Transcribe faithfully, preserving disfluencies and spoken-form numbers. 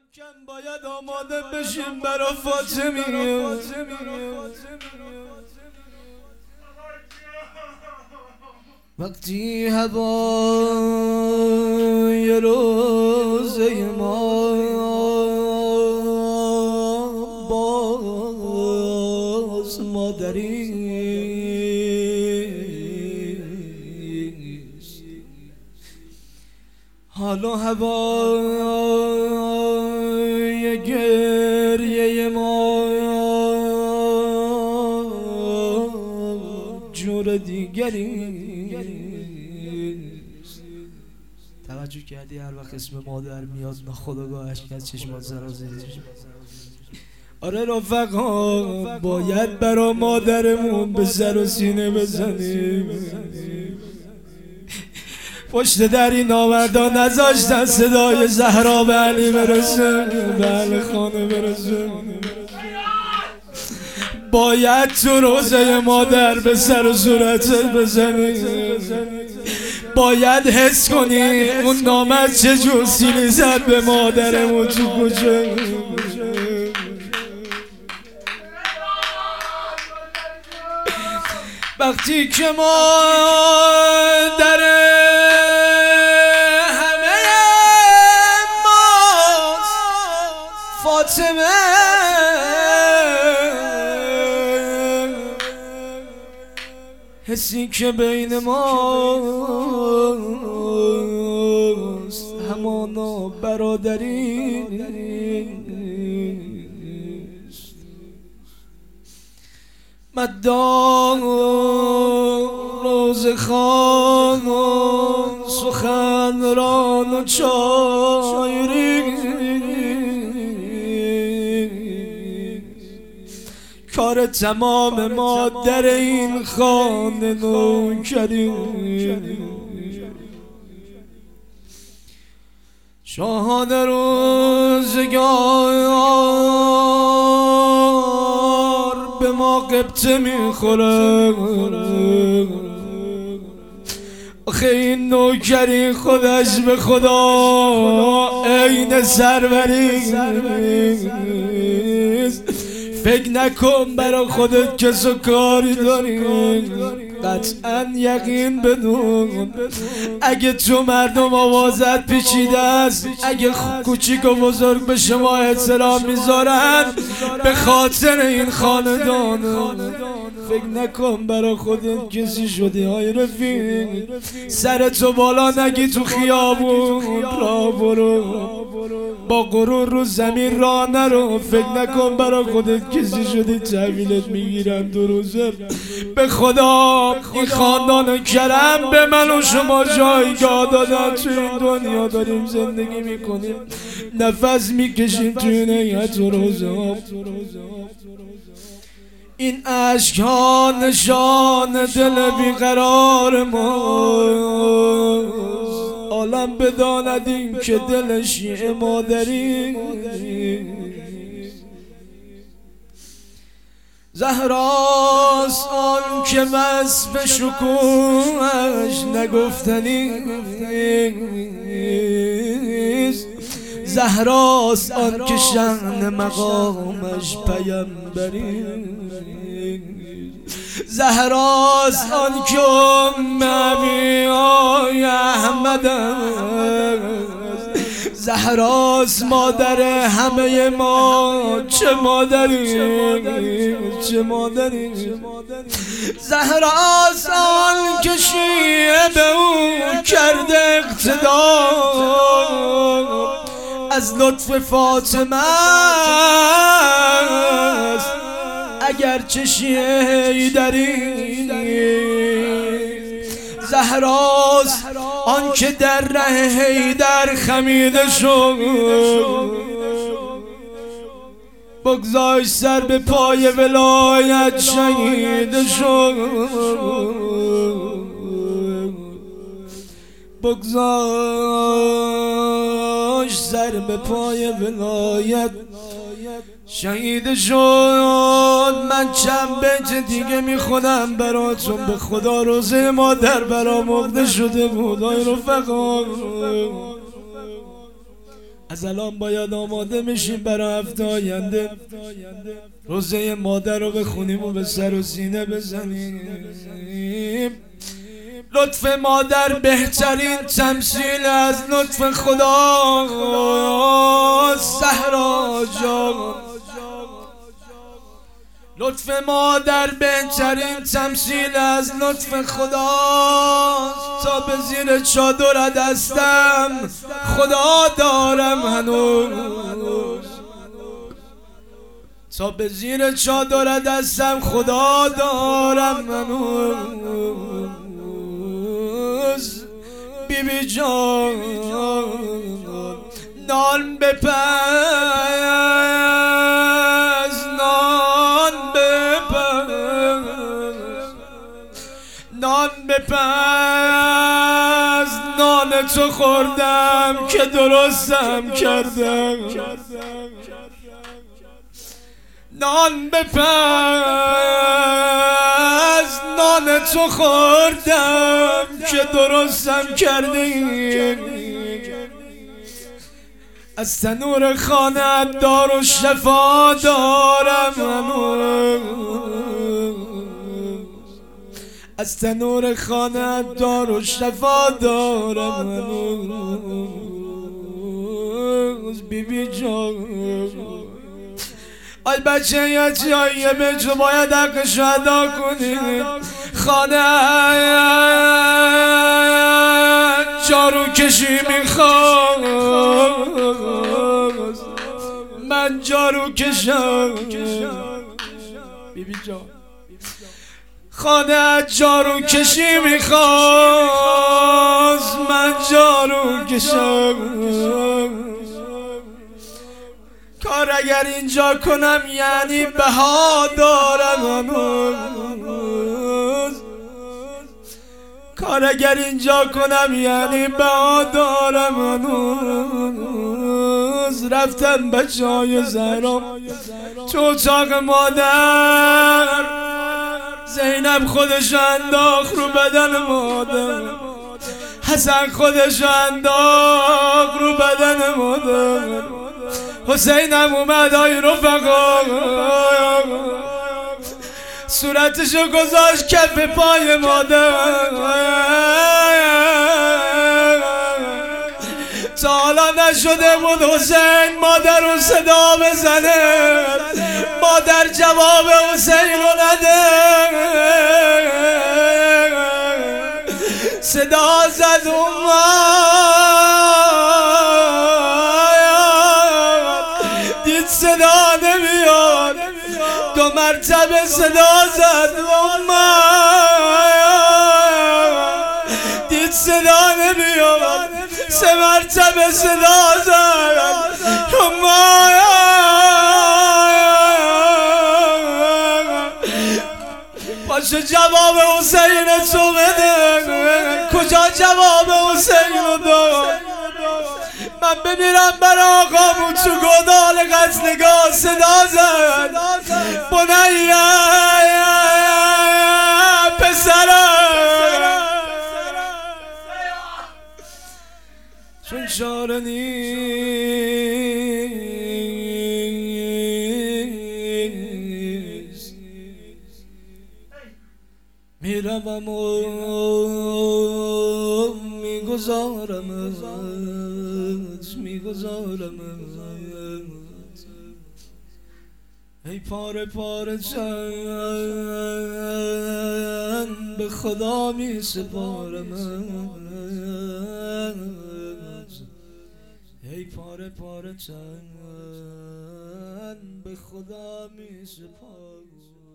کم باید آماده بشیم برا فاطمیه. وقتی هوای روزه ما باز مادریست، حالا هوای گریه ما جور دیگری. توجه کردی هر وقت اسم مادر میاد ناخودآگاه اشک از چشمات سرازیر میشه. آره رفقا، باید برا مادرمون به سر و سینه بزنیم. پشت در این نامردا نذاشتن صدای زهرا به علی برسه، به علی خانه برسه. باید تو روزه مادر به سر و صورتت بزنی، باید حس کنی اون نامرد چجور سیلی زد به مادرمون تو کوچه. وقتی که مادر همه ماست فاطمه، حسی که بین ماست همانا برادری نیست. مدار روز خان سخنران و شاعری، کار تمام مادر این خانه نوکری. شاهان روزگار به ما قبطه میخوره، آخه این نوکری خودش به خدا عین سروری. فکر نکن برا خودت کسو کاری داری، قطعا یقین بدون اگه تو مردم آوازت پیچیده است، اگه کوچیک و بزرگ به شما احترام میذارن به خاطر این خاندان. فکر نکن برا خودت کسی شدی های رفیق، سرتو بالا نگی تو خیابون را برو، با غرور رو زمین را نرو. فکر نکن برا خودت کسی شدی تحویلت میگیرن دو روزه. به خدا این خاندان کرم به من و شما جایگاه دادن، تو این دنیا داریم زندگی میکنیم، نفس میکشیم تو این هیئت و روزه. این عشق ها نشان دل بیقرار ماست، عالم بداندیم که دل شیعه مادری. زهراست آن که وصف شکوهش نگفتنیست، زهراست آن که شأن مقامش پیمبری، زهراست آن که ام ابی احمد است، زهراست مادر همه ما. چه مادری، چه مادری. زهراست آن که شیعه به او کرده اقتدا، از لطف فاطمه است اگرچه شیعه حیدری. زهراست آن که در ره حیدر خمیده شد، بگذاشت سر به پای ولایت شهید شد، بگذاشت سر به پای ولایت شهید شد. من چند بیت دیگه میخونم براتون، به خدا روزه مادر برام عقده شده بود. آی رفقا از الان باید آماده میشیم برای هفته آینده، روزه مادر رو بخونیم و به سر و سینه بزنیم. لطف مادر بهترین تمثیل از لطف خدا. زهرا جان، لطف مادر بهترین تمثیل از لطف خدا. تا به زیر چادر دستم خدا دارم هنوز، تا به زیر چادر دستم خدا دارم هنوز. بی بی جان نان بپز، نان بپز، نان بپز. نان تو خوردم که درستم کردم. نان بپز، نان تو خوردم که درستم کردی. از تنور خانه‌ات دار و شفا دارم هنوز، از تنور خانه‌ات دار و شفا دارم هنوز. بی بی جان، آی بچه یا جاییه به جو باید حقشو ادا کنید. خانه جارو کشی میخواست، من جارو کشم. بی بی جان، خانه جارو کشی میخواست، من جارو کشم. کار اگر اینجا کنم یعنی بها دارم هنوز، کار اگر اینجا کنم یعنی بها دارم هنوز. رفتم بچه های زهرا تو اتاق مادر، زینب خودش انداخت رو بدن مادر، حسن خودش انداخت رو بدن مادر، حسینم اومد آی رفقا صورتشو گذاشت کف پای مادر. تا حالا نشده بود حسین مادر رو صدا بزنه، مادر جواب حسین رو نده. صدا زد اومد، دید صدا نمیاد، دو مرتبه صدا زد اومد، دید صدا نمیاد، سه مرتبه صدا زد اومد. پاشو جواب حسین تو بده، کجا جواب حسین رو داد؟ من بمیرم برای آقامون تو گودال قتلگاه صدا زد بنیه پسرم، چون چاره نیست میروم و میگذارمت میگذارمت ای پاره پاره چند به خدا می سپارمت، ای پاره پاره چند به خدا می سپارم.